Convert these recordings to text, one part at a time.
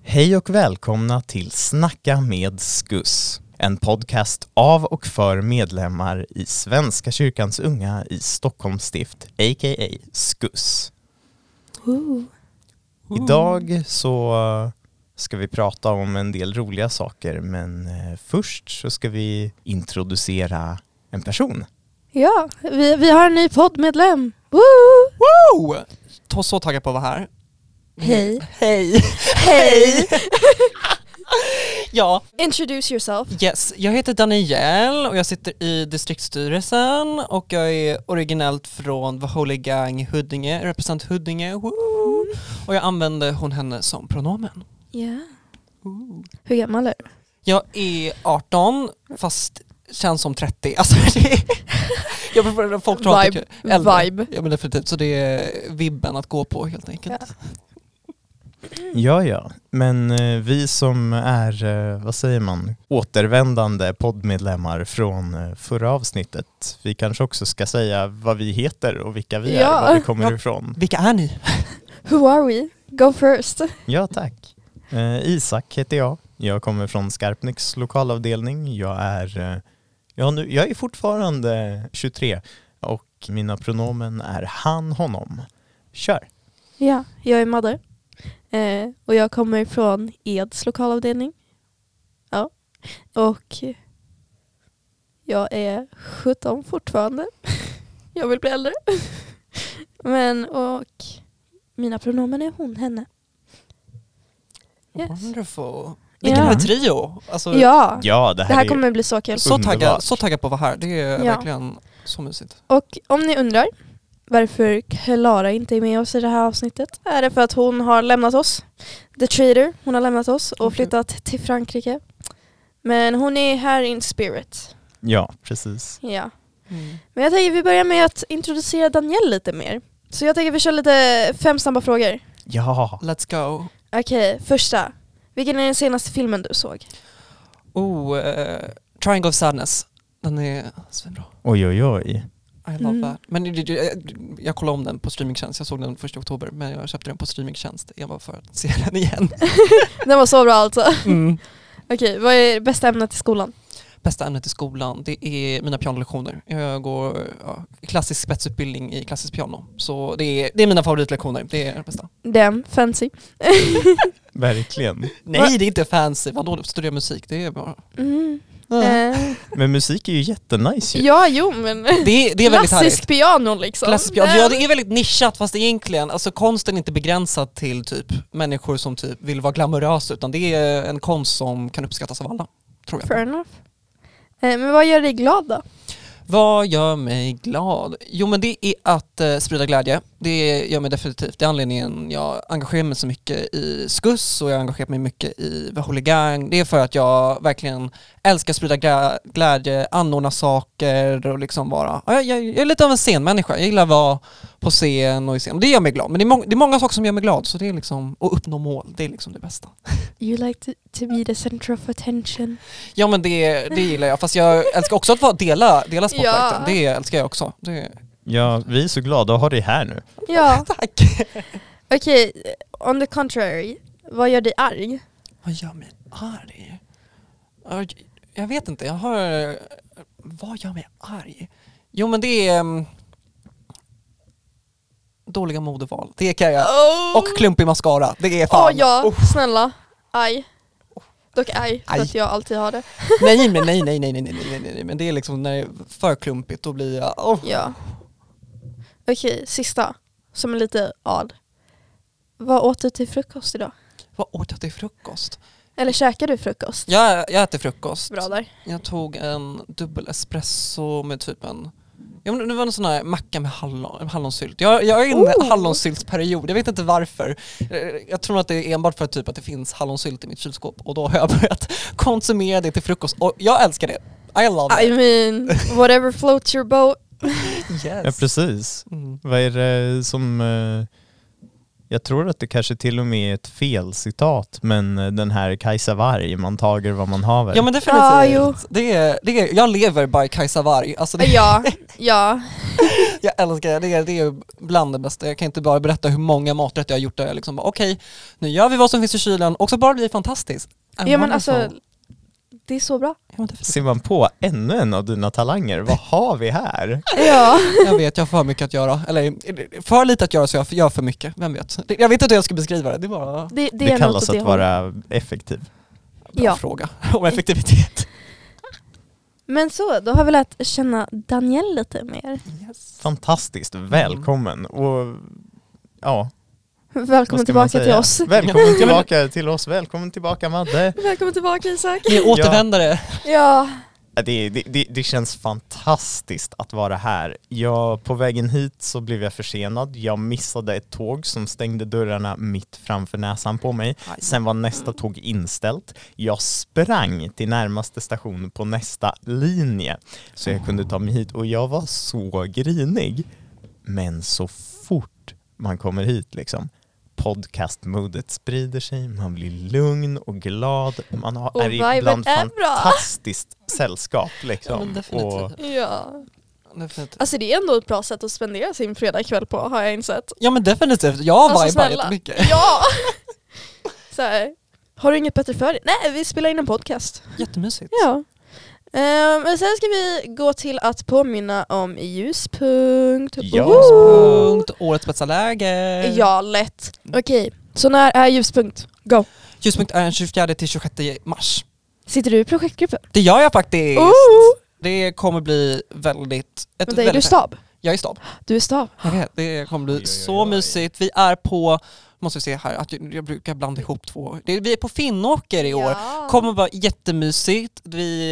Hej och välkomna till Snacka med Skuss. En podcast av och för medlemmar i Svenska kyrkans unga i Stockholms stift, a.k.a. Skuss. Idag så ska vi prata om en del roliga saker, men först så ska vi introducera en person. Ja, vi har en ny poddmedlem. Woo! Woo! Så taggad på att vara här. Hej. Hej. Hej. Ja. Introduce yourself. Yes, jag heter Daniel och jag sitter i distriktsstyrelsen och jag är originellt från The Holy Gang Huddinge, represent Huddinge. Woo! Och jag använder henne som pronomen. Ja. Hur gammal är du? Jag är 18 fast känns som 30. Alltså det är... folk tror att jag är äldre. Vibe. Ja, men definitivt. Så det är vibben att gå på helt enkelt. Ja. Men vi som är, vad säger man, återvändande poddmedlemmar från förra avsnittet. Vi kanske också ska säga vad vi heter och vilka vi är, var vi kommer ifrån. Vilka är ni? Who are we? Go first. Ja, tack. Isak heter jag. Jag kommer från Skarpnäcks lokalavdelning. Jag är fortfarande 23 och mina pronomen är han, honom. Kör. Ja, jag är Madde. Och jag kommer från Eds lokalavdelning. Ja. Och jag är 17 fortfarande. Jag vill bli äldre. Och mina pronomen är hon, henne. Yes. Wonderful. Vilken här trio. Alltså, ja, det här är kommer bli så kul. Så taggad på att vara här. Det är verkligen så mysigt. Och om ni undrar varför Klara inte är med oss i det här avsnittet, är det för att hon har lämnat oss. The Trader, hon har lämnat oss och flyttat till Frankrike. Men hon är här in spirit. Ja, precis. Ja. Men jag tänker vi börjar med att introducera Daniel lite mer. Så jag tänker vi kör lite 5 snabba frågor. Ja. Let's go. Okej, första. Vilken är den senaste filmen du såg? Triangle of Sadness. Den är svinbra. Oj. I love that. Men jag kollade om den på streamingtjänst. Jag såg den 1 oktober, men jag köpte den på streamingtjänst. Jag var för att se den igen. Den var så bra alltså. Okej, vad är bästa ämnet i skolan? Bästa ämnet i skolan, det är mina pianolektioner. Jag går klassisk spetsutbildning i klassisk piano. Så det är mina favoritlektioner. Det är det bästa. Damn, fancy. Verkligen. Nej, det är inte fancy. Vadå, studera musik? Det är bara... Men musik är ju jättenice. Ja, jo, men det är väldigt klassisk härligt. Piano liksom. Klassisk piano. Ja, det är väldigt nischat, fast egentligen, alltså konsten är inte begränsad till typ människor som typ vill vara glamorösa, utan det är en konst som kan uppskattas av alla, tror jag. Fair enough. Men vad gör dig glad då? Vad gör mig glad? Jo, men det är att sprida glädje. Det gör mig definitivt. Det är anledningen jag engagerar mig så mycket i Skuss och jag engagerar mig mycket i The Holy Gang. Det är för att jag verkligen älskar att sprida glädje, anordna saker och liksom vara... Jag är lite av en scenmänniska. Jag gillar att vara på scen och i scen. Det gör mig glad. Men det är många saker som gör mig glad. Så det är liksom... Och uppnå mål. Det är liksom det bästa. You like to be the center of attention. Ja, men det gillar jag. Fast jag älskar också att dela spotlighten. Ja. Det älskar jag också. Ja, vi är så glada att ha dig här nu. Ja. Tack. Okej, on the contrary. Vad gör dig arg? Vad gör mig arg? Jag vet inte. Vad gör mig arg? Jo, men det är... dåliga modeval. Det kan jag. Och klumpig mascara. Det är fan. Ja, snälla. Aj. Dock aj, för att jag alltid har det. Nej. Men det är liksom när det är för klumpigt, då blir jag... Ja. Okej, sista. Som är lite odd. Vad åt du till frukost idag? Vad åt jag till frukost? Eller käkar du frukost? Jag äter frukost. Bra där. Jag tog en dubbel espresso med typ en... Ja, men det var en sån här macka med hallonsylt. Jag är i en hallonsyltsperiod. Jag vet inte varför. Jag tror att det är enbart för att det finns hallonsylt i mitt kylskåp. Och då har jag börjat konsumera det till frukost. Och jag älskar det. I love it. I mean, whatever floats your boat. Yes. Ja, precis. Vad är det som... Jag tror att det kanske till och med är ett felcitat, men den här Kajsa Warg, man tager vad man haver. Ja men definitivt. Jag lever by Kajsa Warg. Alltså det, Ja. jag älskar det. Det är bland det bästa. Jag kan inte bara berätta hur många maträtter jag har gjort där jag liksom okej, nu gör vi vad som finns i kylen och så bara blir det fantastiskt. Ja men alltså, det är så bra. Ser man på ännu en av dina talanger? Vad har vi här? Ja. Jag vet, jag har för mycket att göra. Eller för lite att göra så jag gör för mycket. Vem vet? Jag vet inte hur jag ska beskriva det. Det är bara Det kallas att vara effektiv. bra fråga om effektivitet. Men så, då har vi lärt känna Daniel lite mer. Yes. Fantastiskt, välkommen. Och ja, Välkommen tillbaka till oss. Välkommen tillbaka till oss. Välkommen tillbaka Madde. Välkommen tillbaka Isak. Ni är återvändare. Ja. Det känns fantastiskt att vara här. På vägen hit så blev jag försenad. Jag missade ett tåg som stängde dörrarna mitt framför näsan på mig. Sen var nästa tåg inställt. Jag sprang till närmaste station på nästa linje så jag kunde ta mig hit. Och jag var så grinig. Men så fort man kommer hit liksom, podcastmodet sprider sig, man blir lugn och glad, man är ibland fantastiskt sällskap liksom. Ja, definitivt. Alltså det är ändå ett bra sätt att spendera sin fredagkväll på, har jag insett. Ja men definitivt, jag alltså, vibar jättemycket. Ja! Så här, har du inget bättre för dig? Nej, vi spelar in en podcast. Jättemysigt. Ja. Men sen ska vi gå till att påminna om ljuspunkt. Ljuspunkt, årets bästa läge. Ja, lätt. Okej, så när är ljuspunkt? Go. Ljuspunkt är den 24 till 26 mars. Sitter du i projektgruppen? Det gör jag faktiskt. Det kommer bli väldigt... Men är du stab? Jag är stab. Du är stab. Jag vet, det kommer bli så mysigt. Vi är på... Måste vi se här, att jag brukar blanda ihop två. Vi är på Finnåker i år. Kommer vara jättemysigt.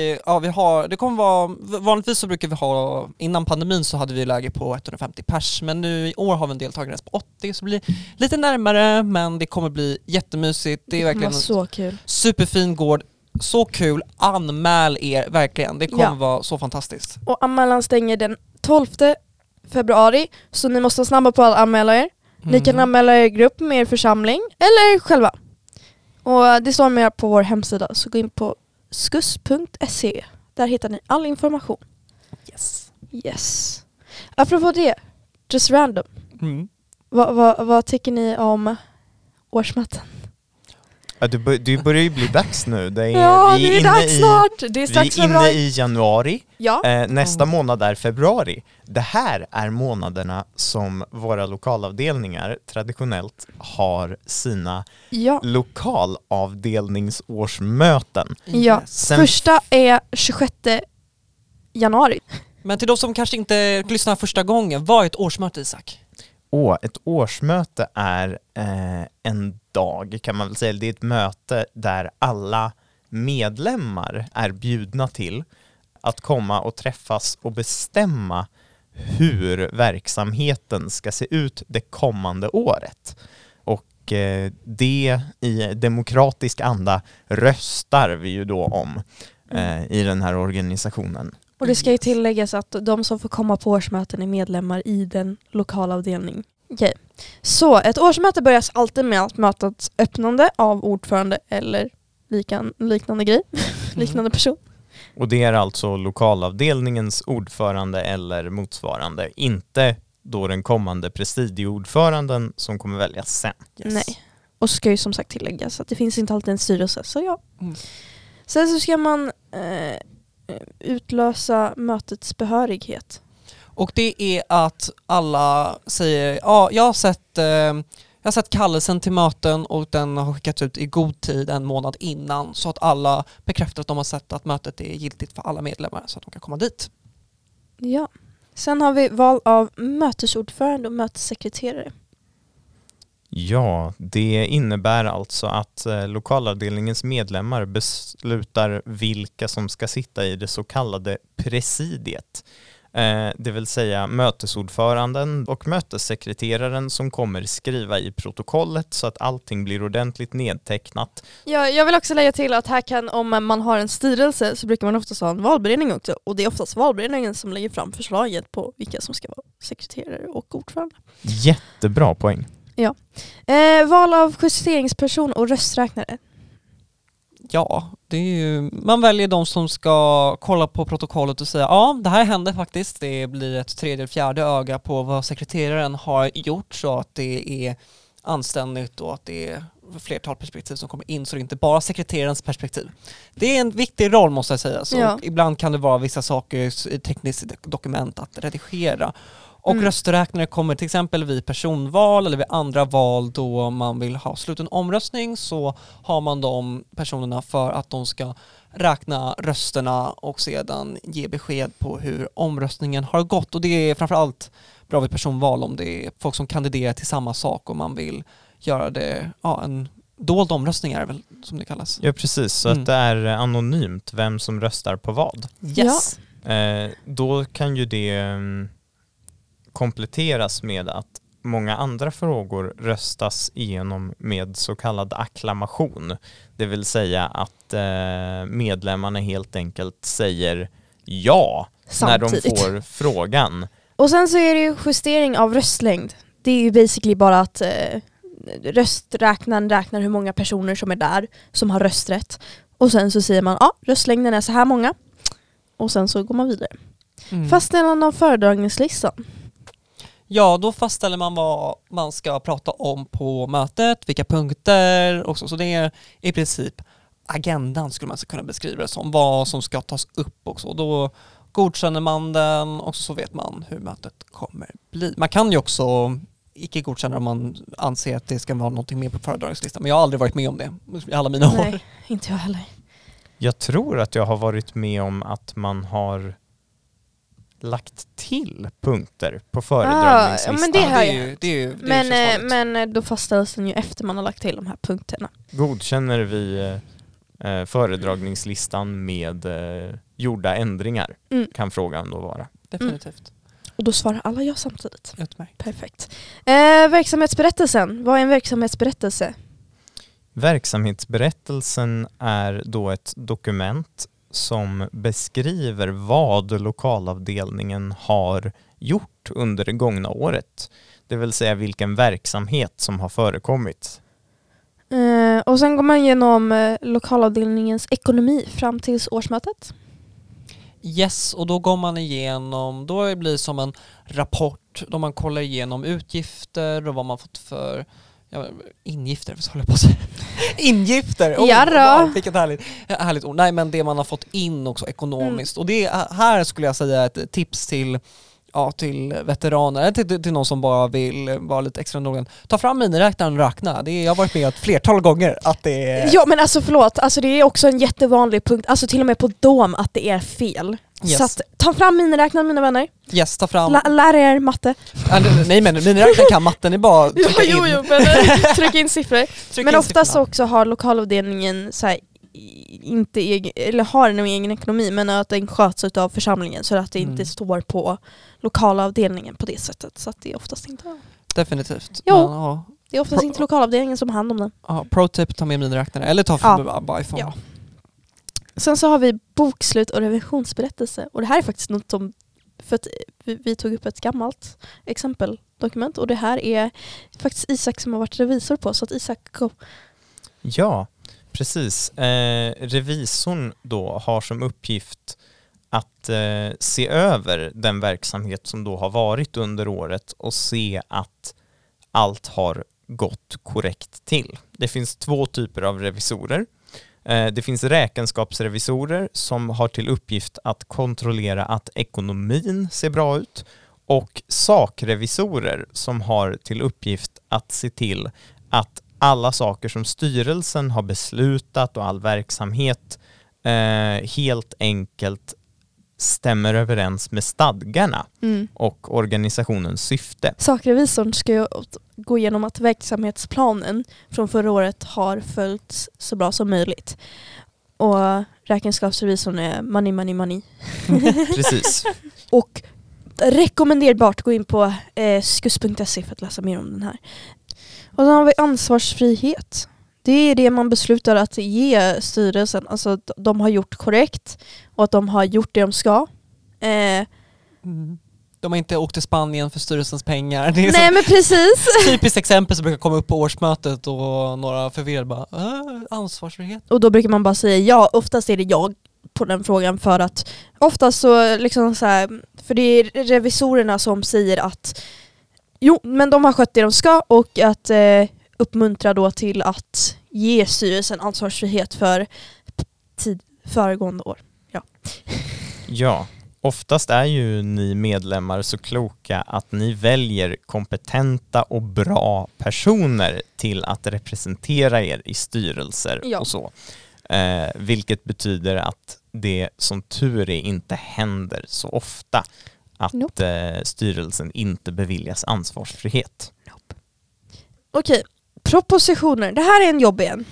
Det kommer vara, vanligtvis så brukar vi ha, innan pandemin så hade vi läge på 150 pers, men nu i år har vi en deltagare på 80, så det blir lite närmare, men det kommer bli jättemysigt. Det är verkligen så kul. Superfin gård. Så kul, anmäl er verkligen. Det kommer vara så fantastiskt. Och anmälan stänger den 12 februari, så ni måste vara snabba på att anmäla er. Ni kan anmäla er grupp med er församling eller själva. Och det står mer på vår hemsida, så gå in på skuss.se. Där hittar ni all information. Yes. Apropå det, just random. Vad tycker ni om årsmöten? Ja, det börjar ju bli dags nu. Det är dags snart. Det är strax vi är inne i januari. Ja. Nästa månad är februari. Det här är månaderna som våra lokalavdelningar traditionellt har sina lokalavdelningsårsmöten. Ja, första är 26 januari. Men till de som kanske inte lyssnar första gången, vad är ett årsmöte, Isak? Ett årsmöte är en dag, kan man väl säga. Det är ett möte där alla medlemmar är bjudna till att komma och träffas och bestämma hur verksamheten ska se ut det kommande året. Och det i demokratisk anda röstar vi ju då om i den här organisationen. Och det ska ju tilläggas att de som får komma på årsmöten är medlemmar i den lokala avdelningen. Okej. Så ett årsmöte börjas alltid med att mötets öppnande av ordförande eller liknande grej, liknande person. Och det är alltså lokalavdelningens ordförande eller motsvarande, inte då den kommande presidieordföranden som kommer väljas sen. Nej. Och så ska ju som sagt tilläggas att det finns inte alltid en styrelse, så ja. Sen så ska man utlösa mötets behörighet. Och det är att alla säger, jag har sett kallelsen till möten och den har skickats ut i god tid en månad innan, så att alla bekräftar att de har sett att mötet är giltigt för alla medlemmar så att de kan komma dit. Ja. Sen har vi val av mötesordförande och mötessekreterare. Ja, det innebär alltså att lokalavdelningens medlemmar beslutar vilka som ska sitta i det så kallade presidiet. Det vill säga mötesordföranden och mötessekreteraren som kommer skriva i protokollet så att allting blir ordentligt nedtecknat. Ja, jag vill också lägga till att här kan, om man har en styrelse så brukar man oftast ha en valberedning också. Och det är oftast valberedningen som lägger fram förslaget på vilka som ska vara sekreterare och ordförande. Jättebra poäng. Val av justeringsperson och rösträknare. Ja, det är ju, man väljer de som ska kolla på protokollet och säga ja, det här hände faktiskt. Det blir ett tredje eller fjärde öga på vad sekreteraren har gjort så att det är anständigt och att det är flertal perspektiv som kommer in så det är inte bara sekreterarens perspektiv. Det är en viktig roll måste jag säga. Så Ja. ibland kan det vara vissa saker i tekniskt dokument att redigera. Och rösträknare kommer till exempel vid personval eller vid andra val då man vill ha sluten omröstning så har man de personerna för att de ska räkna rösterna och sedan ge besked på hur omröstningen har gått. Och det är framförallt bra vid personval om det är folk som kandiderar till samma sak och man vill göra det, en dold omröstning är väl som det kallas. Ja, precis. Så att det är anonymt vem som röstar på vad. Yes. Då kan ju det kompletteras med att många andra frågor röstas igenom med så kallad akklamation. Det vill säga att medlemmarna helt enkelt säger ja Samtidigt. när de får frågan. Och sen så är det ju justering av röstlängd. Det är ju basically bara att rösträknaren räknar hur många personer som är där som har rösträtt. Och sen så säger man röstlängden är så här många. Och sen så går man vidare. Fastställande av föredragningslistan. Ja, då fastställer man vad man ska prata om på mötet, vilka punkter och så. Så det är i princip agendan skulle man kunna beskriva det som, vad som ska tas upp och så. Då godkänner man den och så vet man hur mötet kommer bli. Man kan ju också icke godkänna om man anser att det ska vara någonting mer på föredragningslistan. Men jag har aldrig varit med om det i alla mina år. Nej, inte jag heller. Jag tror att jag har varit med om att man har lagt till punkter på föredragningslistan. men det har jag. Det är ju Men då fastställs den ju efter man har lagt till de här punkterna. Godkänner vi föredragningslistan med gjorda ändringar kan frågan då vara. definitivt. Och då svarar alla ja samtidigt. Utmärkt. Perfekt. Verksamhetsberättelsen. Vad är en verksamhetsberättelse? Verksamhetsberättelsen är då ett dokument som beskriver vad lokalavdelningen har gjort under det gångna året. Det vill säga vilken verksamhet som har förekommit. Och sen går man igenom lokalavdelningens ekonomi fram till årsmötet. Yes, och då går man igenom, då blir det som en rapport då man kollar igenom utgifter och vad man fått för ingifter, vad håller jag på att säga? Ingifter! Jarra. Vilket härligt ord. Nej, men det man har fått in också ekonomiskt. Och det här skulle jag säga ett tips till veteraner, eller till någon som bara vill vara lite extra noggrann. Ta fram miniräknaren och räkna. Jag har varit med ett flertal gånger att det är... Ja, men alltså förlåt. Alltså, det är också en jättevanlig punkt. Alltså till och med på dom att det är fel. Yes. Så att, ta fram miniräknaren, mina vänner. Yes, ta fram... Lär er matte. Nej, men miniräknaren kan matten, det är bara trycka in. Jo, men tryck in siffror. Men oftast också har lokalavdelningen så här, inte eller har en egen ekonomi, men att den sköts av församlingen så att det inte står på lokalavdelningen på det sättet. Så att det är oftast inte... Definitivt. Jo. Men, Det är oftast inte lokalavdelningen som har hand om den. Pro-tip, ta med miniräknare. Eller ta från iPhone. Ja. Sen så har vi bokslut och revisionsberättelse. Och det här är faktiskt något som... För att vi tog upp ett gammalt exempeldokument. Och det här är faktiskt Isak som har varit revisor på. Så att Isak, go. Ja, precis. Revisorn då har som uppgift att se över den verksamhet som då har varit under året och se att allt har gått korrekt till. Det finns 2 typer av revisorer. Det finns räkenskapsrevisorer som har till uppgift att kontrollera att ekonomin ser bra ut och sakrevisorer som har till uppgift att se till att alla saker som styrelsen har beslutat och all verksamhet helt enkelt stämmer överens med stadgarna och organisationens syfte. Sakrevisorn ska ju gå igenom att verksamhetsplanen från förra året har följts så bra som möjligt. Och räkenskapsrevisorn är money. Precis. Och rekommenderbart gå in på skus.se för att läsa mer om den här. Och sen har vi ansvarsfrihet. Det är det man beslutar att ge styrelsen. Alltså att de har gjort korrekt och att de har gjort det de ska. De har inte åkt till Spanien för styrelsens pengar. Det är Nej, men precis. typiskt exempel som brukar komma upp på årsmötet och några förvirrade bara ansvarsfrihet. Och då brukar man bara säga ja, oftast är det jag på den frågan, för att oftast så liksom så här, för det är revisorerna som säger att jo, men de har skött det de ska, och att uppmuntra då till att ge styrelsen ansvarsfrihet för föregående år. Ja, oftast är ju ni medlemmar så kloka att ni väljer kompetenta och bra personer till att representera er i styrelser och så. Vilket betyder att det som tur är inte händer så ofta att styrelsen inte beviljas ansvarsfrihet. Okej, propositioner. Det här är en jobb igen.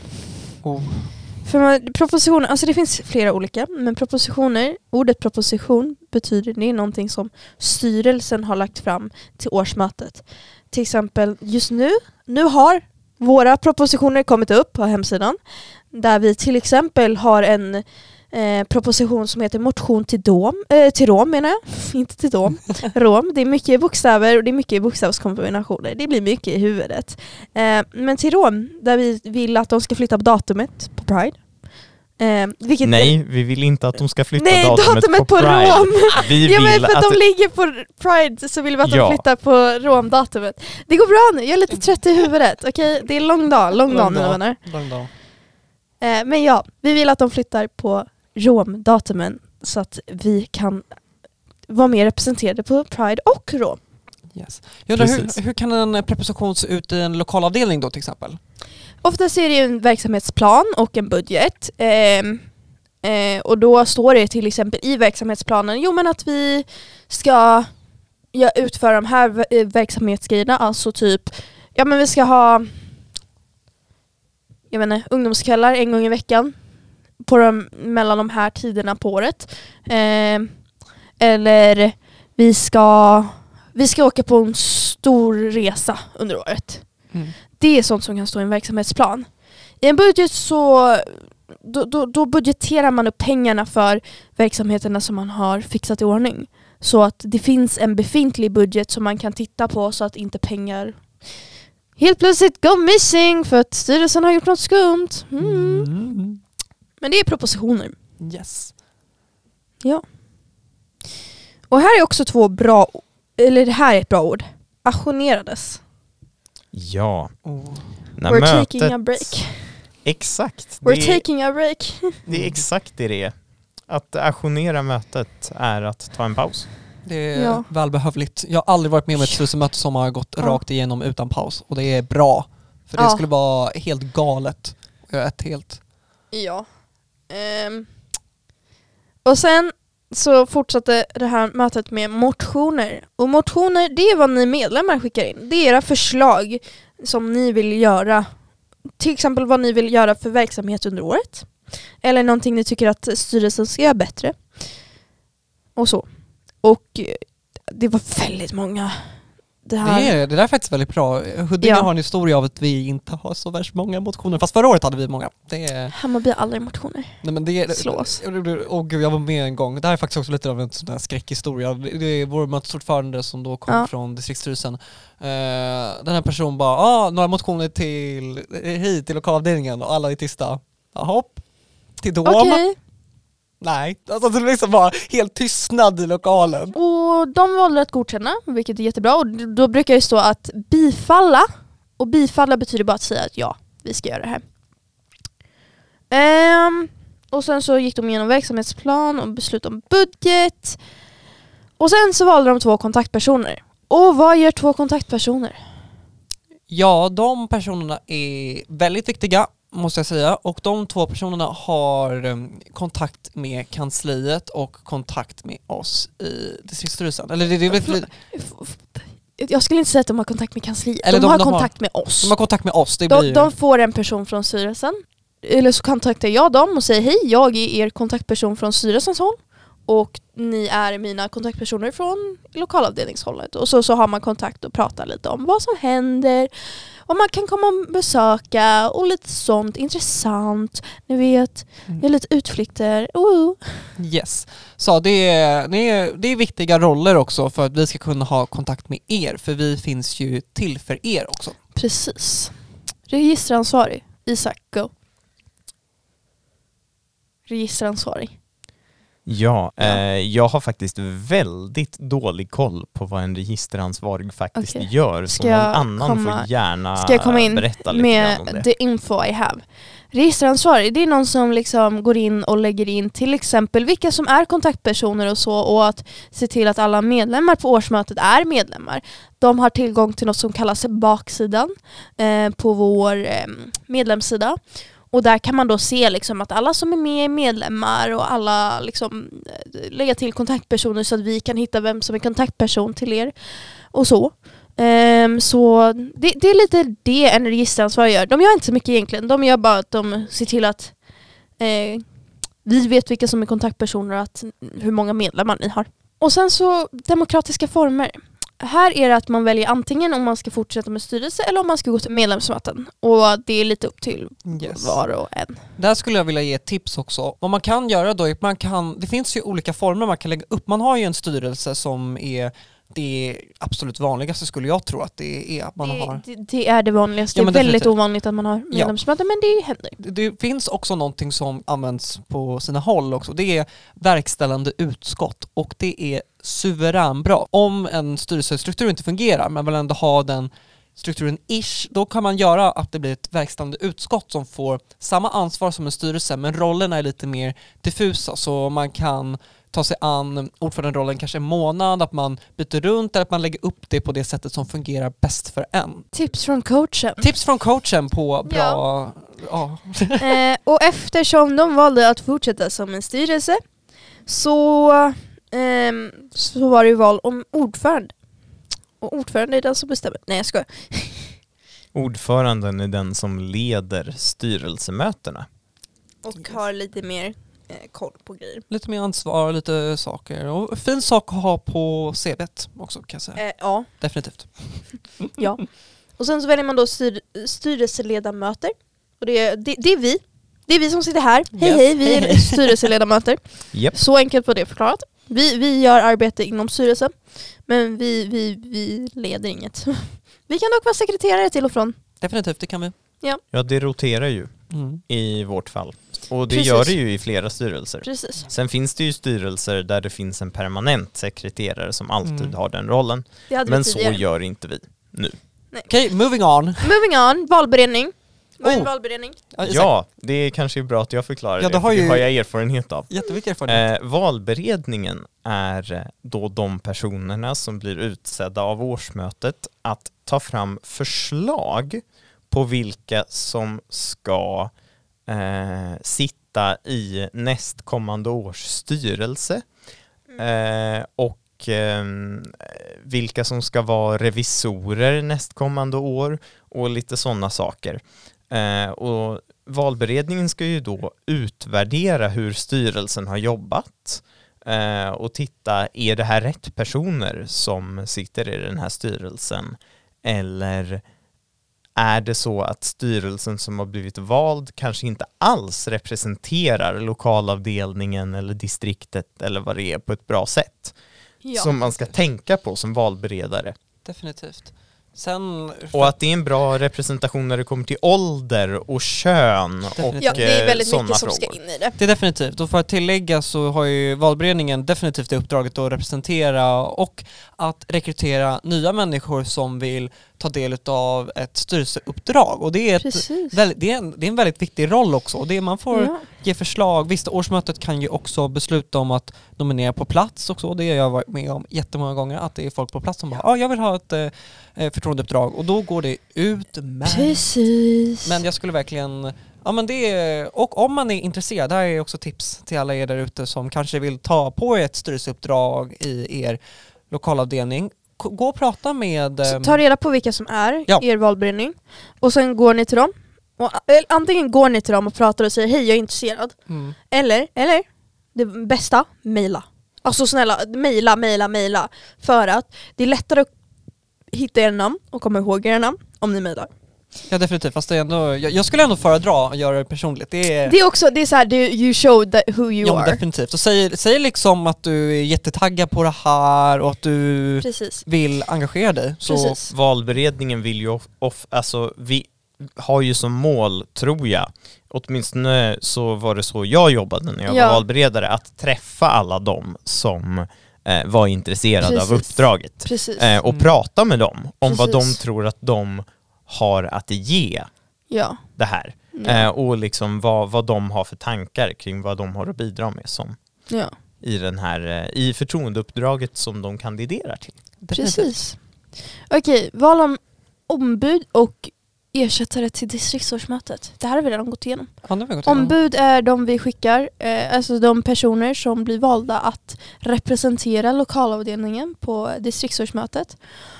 För propositioner, alltså det finns flera olika, men propositioner, ordet proposition betyder det är någonting som styrelsen har lagt fram till årsmötet. Till exempel just nu har våra propositioner kommit upp på hemsidan, där vi till exempel har en proposition som heter motion till Rom menar jag, inte till Dom, Rom. Det är mycket bokstäver och det är mycket bokstavskombinationer. Det blir mycket i huvudet. Men till Rom, där vi vill att de ska flytta på datumet på Pride. Nej, vi vill inte att de ska flytta datumet på Pride. Rom. Vi ja, men vill för att de ligger på Pride så vill vi att de flyttar på Rom-datumet. Det går bra nu, jag är lite trött i huvudet. Okej, det är lång dag mina vänner. Lång dag. Men ja, vi vill att de flyttar på Rom-datumen så att vi kan vara mer representerade på Pride och Rom. Yes. Jag undrar, hur kan en preposition se ut i en lokalavdelning då till exempel? Oftast är det en verksamhetsplan och en budget. Och då står det till exempel i verksamhetsplanen men att vi ska utföra de här verksamhetsgrejerna. Alltså typ, men vi ska ha ungdomskvällar en gång i veckan mellan de här tiderna på året. Eller vi ska åka på en stor resa under året. Det är sånt som kan stå i en verksamhetsplan. I en budget så då budgeterar man upp pengarna för verksamheterna som man har fixat i ordning. Så att det finns en befintlig budget som man kan titta på så att inte pengar helt plötsligt go missing för att styrelsen har gjort något skumt. Men det är propositioner. Yes. Ja. Och här är också två bra, eller det här är ett bra ord. Ajournerades. Ja. We're taking a break. Exakt. We're taking a break. Det är exakt det är. Att ajournera mötet är att ta en paus. Det är välbehövligt. Jag har aldrig varit med om ett styrelsemöte som har gått rakt igenom utan paus. Och det är bra. För det skulle vara helt galet. Ja. Och sen så fortsatte det här mötet med motioner. Och motioner, det är vad ni medlemmar skickar in. Det är era förslag som ni vill göra. Till exempel vad ni vill göra för verksamhet under året. Eller någonting ni tycker att styrelsen ska göra bättre. Och så. Och det var väldigt många. Det där är faktiskt väldigt bra. Huddinge har en historia av att vi inte har så värst många motioner. Fast förra året hade vi många. Hammarby har aldrig motioner. Nej, men det slås. Gud, jag var med en gång. Det här är faktiskt också lite av en sån där skräckhistoria. Det är vår mötesordförande som då kom från distriktsstyrelsen. Den här personen bara, några motioner hit till lokalavdelningen och alla är tysta. Hopp. Till Dom. Okej. Nej, alltså det liksom var helt tystnad i lokalen. Och de valde att godkänna, vilket är jättebra. Och då brukar det stå att bifalla. Och bifalla betyder bara att säga att ja, vi ska göra det här. Och sen så gick de igenom verksamhetsplan och beslut om budget. Och sen så valde de 2 kontaktpersoner. Och vad gör 2 kontaktpersoner? Ja, de personerna är väldigt viktiga, måste jag säga. Och de 2 personerna har kontakt med kansliet och kontakt med oss i distriktsstyrelsen. Eller jag skulle inte säga att de har kontakt med kansliet. Eller de har kontakt med oss. De har kontakt med oss. De får en person från styrelsen. Eller så kontaktar jag dem och säger hej, jag är er kontaktperson från styrelsens håll. och ni är mina kontaktpersoner från lokalavdelningshållet. Och så har man kontakt och pratar lite om vad som händer. Och man kan komma och besöka och lite sånt intressant. Ni vet, det är lite utflykter. Yes. Så det är viktiga roller också för att vi ska kunna ha kontakt med er. För vi finns ju till för er också. Precis. Registeransvarig. Isak, go. Registeransvarig. Ja, jag har faktiskt väldigt dålig koll på vad en registeransvarig faktiskt gör. Så någon annan får gärna ska jag komma in berätta lite med grann om det. The info I have. Registeransvarig, det är någon som liksom går in och lägger in till exempel vilka som är kontaktpersoner och så, och att se till att alla medlemmar på årsmötet är medlemmar. De har tillgång till något som kallas baksidan på vår medlemssida. Och där kan man då se liksom att alla som är med är medlemmar och alla liksom lägga till kontaktpersoner så att vi kan hitta vem som är kontaktperson till er och så. Så det är lite det en registeransvarig gör. De gör inte så mycket egentligen. De gör bara att de ser till att vi vet vilka som är kontaktpersoner och att, hur många medlemmar ni har. Och sen så demokratiska former. Här är det att man väljer antingen om man ska fortsätta med styrelse eller om man ska gå till medlemsmöten. Och det är lite upp till var och en. Där skulle jag vilja ge ett tips också. Vad man kan göra då är att det finns ju olika former man kan lägga upp. Man har ju en styrelse som är det absolut vanligaste, skulle jag tro att det är att man har. Det är det vanligaste. Det är väldigt ovanligt att man har medlemsmöten, men det händer. Det finns också någonting som används på sina håll också. Det är verkställande utskott, och det är suveränbra. Om en styrelsestruktur inte fungerar, men vill ändå ha den strukturen då kan man göra att det blir ett verkställande utskott som får samma ansvar som en styrelse, men rollerna är lite mer diffusa, så man kan ta sig an ordföranderollen kanske en månad, att man byter runt eller att man lägger upp det på det sättet som fungerar bäst för en. Tips från coachen. Tips från coachen på bra... Ja. Och eftersom de valde att fortsätta som en styrelse så var det ju val om ordförande. Och ordförande är den som bestämmer. Nej, jag skojar. Ordföranden är den som leder styrelsemötena. Och har lite mer koll på grejer. Lite mer ansvar, lite saker. Och fin sak att ha på CV:t också, kan jag säga. Ja. Definitivt. Ja. Och sen så väljer man då styrelseledamöter. Och det är vi. Det är vi som sitter här. Hej, vi är styrelseledamöter. Yep. Så enkelt var det förklarat. Vi gör arbete inom styrelsen, men vi leder inget. Vi kan dock vara sekreterare till och från. Definitivt, det kan vi. Ja, det roterar ju i vårt fall. Och det gör det ju i flera styrelser. Precis. Sen finns det ju styrelser där det finns en permanent sekreterare som alltid har den rollen. Men så gör inte vi nu. Okej, moving on. Moving on, valberedning. Vad är en valberedning? Ja, det är kanske bra att jag förklarar det, för det har jag erfarenhet av. Jätteviktig erfarenhet. Valberedningen är då de personerna som blir utsedda av årsmötet att ta fram förslag på vilka som ska sitta i nästkommande års styrelse och vilka som ska vara revisorer nästkommande år och lite sådana saker. Och valberedningen ska ju då utvärdera hur styrelsen har jobbat och titta, är det här rätt personer som sitter i den här styrelsen, eller är det så att styrelsen som har blivit vald kanske inte alls representerar lokalavdelningen eller distriktet eller vad det är på ett bra sätt som man ska tänka på som valberedare. Definitivt. Och att det är en bra representation när det kommer till ålder och kön och det är väldigt mycket som frågor. ska in i det. Det är definitivt. Och för att tillägga så har ju valberedningen definitivt det uppdraget att representera och att rekrytera nya människor som vill ta del av ett styrelseuppdrag. Och det är, det är en väldigt viktig roll också. Och det man får ge förslag. Visst, årsmötet kan ju också besluta om att nominera på plats också. Det har jag varit med om jättemånga gånger, att det är folk på plats som bara jag vill ha ett förtroendeuppdrag, och då går det ut med. Precis. Men jag skulle verkligen och om man är intresserad, det här är också tips till alla er där ute som kanske vill ta på ett styrelseuppdrag i er lokalavdelning. Gå och prata med... Ta reda på vilka som är i er valberedning. Och sen går ni till dem. Och, antingen går ni till dem och pratar och säger hej, jag är intresserad. Eller det bästa, mejla. Alltså snälla, mejla. För att det är lättare att hitta era namn och komma ihåg era namn om ni mejlar. Ja, definitivt. Fast det är ändå, jag skulle ändå föredra att göra det personligt. Det är också, det är så här, you show who you ja, are. definitivt. Och säg liksom att du är jättetaggad på det här och att du vill engagera dig. Så valberedningen vill ju alltså vi har ju som mål, tror jag, åtminstone så var det så jag jobbade när jag var valberedare, att träffa alla dem som var intresserade av uppdraget. Och prata med dem om vad de tror att de har att ge det här. Och liksom vad de har för tankar kring vad de har att bidra med som i den här i förtroendeuppdraget som de kandiderar till. Precis. Okej, val om ombud och ersättare till distriktsårsmötet. Det här har vi redan gått igenom. Ombud är de vi skickar, alltså de personer som blir valda att representera lokalavdelningen på distriktsårsmötet.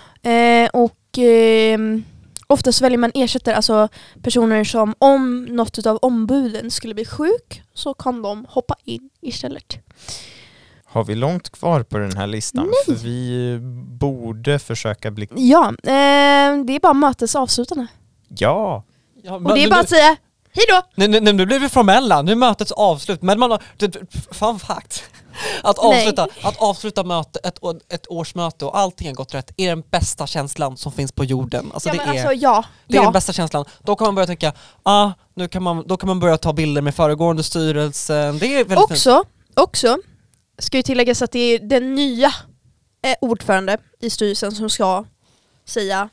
Oftast väljer man ersättare, alltså personer som om något av ombuden skulle bli sjuk så kan de hoppa in istället. Har vi långt kvar på den här listan? Nej. För vi borde försöka bli... Ja, det är bara mötets avslutande. Ja. Och det är bara att säga hej då! Nu blir vi formella, nu är mötets avslut. Men man har... Fun fact. Att avsluta ett årsmöte och allting har gått rätt är den bästa känslan som finns på jorden. Alltså det är den bästa känslan. Då kan man börja tänka, då kan man börja ta bilder med föregående styrelsen. Det är väldigt fint. Också ska ju tilläggas att det är den nya ordförande i styrelsen som ska säga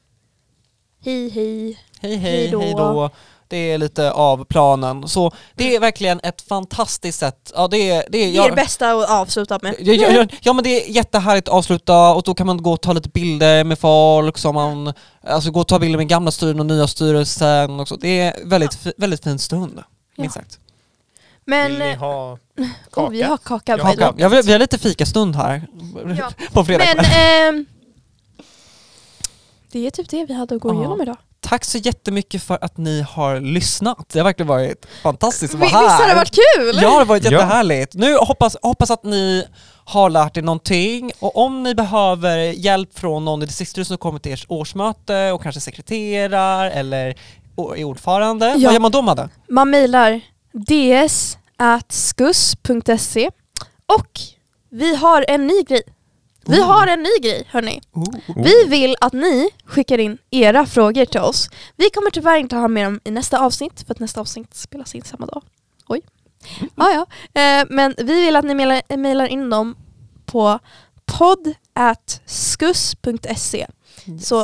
hej då. Det är lite av planen. Så det är verkligen ett fantastiskt sätt. Ja, det är det bästa att avsluta med. Ja, men det är jättehärligt att avsluta och då kan man gå och ta lite bilder med folk som man, alltså gå och ta bilder med gamla styrelsen och nya styrelsen också. Det är väldigt fin stund, minst sagt. Men, vill ni ha kaka? Vi har kaka. Vi har lite fikastund här på fredag. Men det är typ det vi hade att gå igenom idag. Tack så jättemycket för att ni har lyssnat. Det har verkligen varit fantastiskt att vara här. Visst har det varit kul? Ja, det har varit jättehärligt. Nu hoppas att ni har lärt er någonting. Och om ni behöver hjälp från någon i distriktsstyrelsen som kommer till ert årsmöte och kanske sekreterar eller är ordförande, vad gör man då, Madde? Man mejlar ds@skus.se och vi har en ny grej. Hörni. Vi vill att ni skickar in era frågor till oss. Vi kommer tyvärr inte ha med dem i nästa avsnitt för att nästa avsnitt spelas in samma dag. Oj. Men vi vill att ni mejlar in dem på podd@skus.se. Så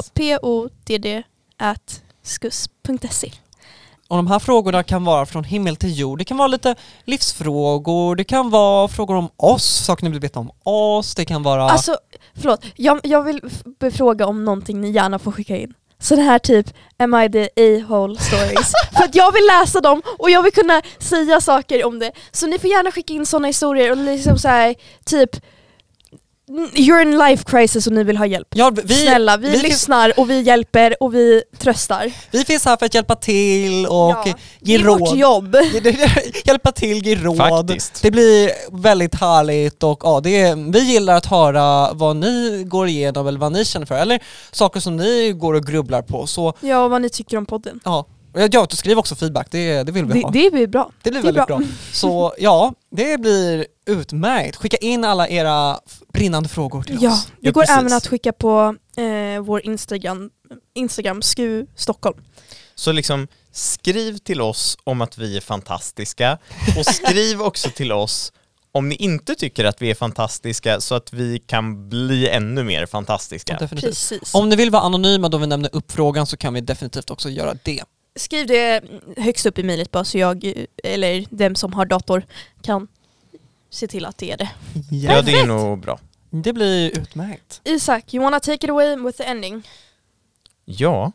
podd@skus.se. Och de här frågorna kan vara från himmel till jord. Det kan vara lite livsfrågor. Det kan vara frågor om oss. Saker ni vill veta om oss. Det kan vara... Alltså, förlåt. Jag vill fråga om någonting ni gärna får skicka in. Så det här typ, am I the a-hole stories? För att jag vill läsa dem och jag vill kunna säga saker om det. Så ni får gärna skicka in sådana historier och liksom så här, typ... You're in life crisis och ni vill ha hjälp. Ja, Snälla, vi lyssnar och vi hjälper och vi tröstar. Vi finns här för att hjälpa till och ge råd. Vårt jobb. Hjälpa till, ge råd. Faktiskt. Det blir väldigt härligt och vi gillar att höra vad ni går igenom eller vad ni känner för. Eller saker som ni går och grubblar på. Så, ja, vad ni tycker om podden. Ja, skriv också feedback. Det vill vi ha. Det blir bra. Det blir väldigt bra. Så det blir utmärkt. Skicka in alla era brinnande frågor till oss. Det går även att skicka på vår Instagram SKU Stockholm. Så liksom skriv till oss om att vi är fantastiska och skriv också till oss om ni inte tycker att vi är fantastiska så att vi kan bli ännu mer fantastiska. Ja, precis. Om ni vill vara anonyma då vi nämner upp frågan så kan vi definitivt också göra det. Skriv det högst upp i mejlet bara så jag eller dem som har dator kan se till att det är det. Ja, det är nog bra. Det blir utmärkt. Isak, you wanna take it away with the ending? Ja.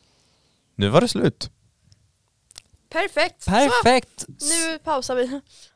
Nu var det slut. Perfekt. Så, nu pausar vi.